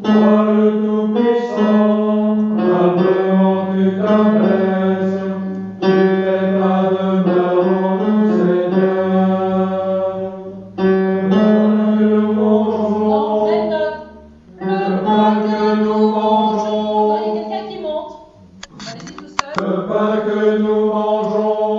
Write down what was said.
Toi le Tout-Puissant, humblement tu t'abaisses, tu fais ta demeure en nous, Seigneur. Le pain que nous mangeons, Attendez, quelqu'un qui monte. Allez-y tout seul. le pain que nous mangeons,